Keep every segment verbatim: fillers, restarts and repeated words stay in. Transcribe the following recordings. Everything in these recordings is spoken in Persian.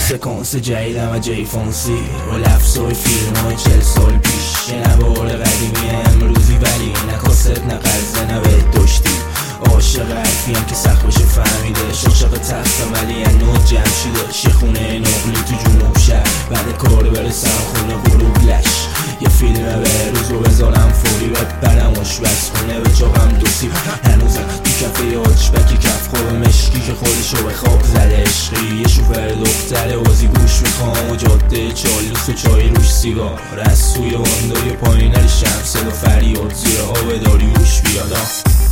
سکانس جدیدم و جی فانسی و لفظای فیلم های چل سال پیش یه نوار قدیمی امروزی ولی نه کاست نه قرضه نه بهت داشتی عاشق حرفیم که سخت بشه فهمیده عاشق تختم ولی انو جمشیده یه خونه نقلی تو جنوب شهر بعد کار برسم خونه غروب لش یه فیلم به روز رو بذارم فوری ببرم آشپز خونه به چاقم دو سیب هنوزم تو کفه آتشبکی کف خواب مشکی که خودشو به خواب زده عشقی یه شوفر دختر بازی گوش میخوام و جاده چالوس و چای روش سیگار از سوی واندای پایین علی شمسه و فریاد زیر آب داری روش بیادم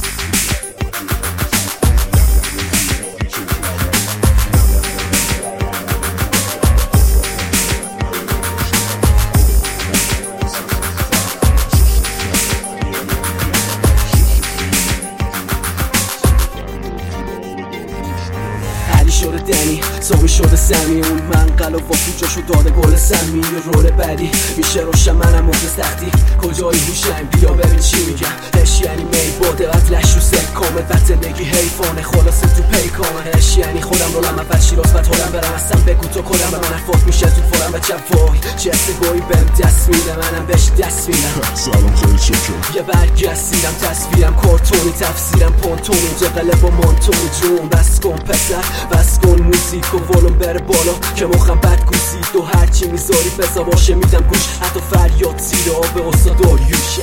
شده دنی سامی شده سمی اون منقل و واسو جاشو داده گل سمی یه رول بدی میشه روشن منم مخلص تختی کجایی هوشم بیا ببین چی میگم هش یعنی می باده قتلش رو سک کامل و زندگی حیفانه خلاصه تو پیکانه هش یعنی خودم رولم اول شیراز و تولم برم اصلا بگو تو کلم به من حرفات میشه تو فورم و جوای چه سگوی بهم دست میده منم بهش دست میدم سلام خیلی چکر یه برگستیدم تصویرم کارتونی تفسیرم پانتونی جقله با مانتونی جون بس کن پسر بس کن موزیک و ولوم بره بالا که مخم بد گوزید و هرچی میذاری بزا باشه میدم گوش حتی فریاد زیر آب استاد داریوشه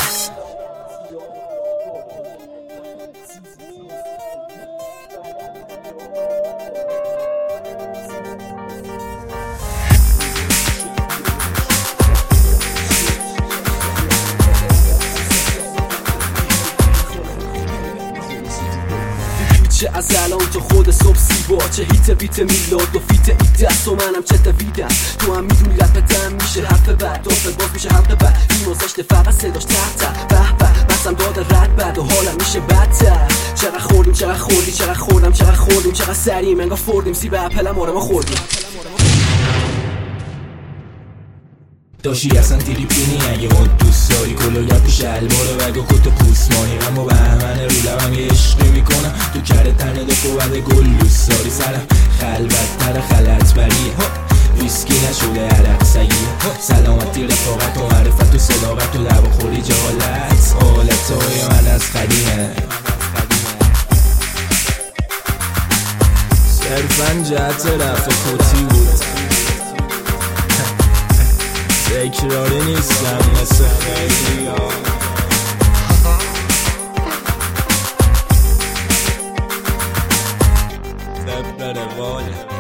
چه از الان تو خود صبح سیبا چه هیت بیت میلاد و فیت ای دست و منم چه دویدم تو هم میدونی رپ دم میشه حرف بعد دافل باز میشه حلقه بعد این نازشته فقط صداش تحت به به بسم داده رد بعد و حالم میشه بدتر چقدر خوردیم چقدر خوردی چقدر خوردم چقدر خوردیم چقدر سریم انگار فوردیم سی به اپلم آره ما خوردیم داشی اصلا تریپینی اگه خود دوست داری کلو گپی شلوار وگو کت و پوسمانی اما به همه رو لبم یه عشقی میکنم تو کره تنه دکو بعد گل دوست داری سرم خلوت تر خلط بریه ویسکی نشده عرق سگیه سلامتی رفاقت و معرفت و صداقت و لب و خوری جهالت حالت های من از قدیمه صرفا جهت رفع کتی بود تکراری نیستم مثل خیلی ها تبر واله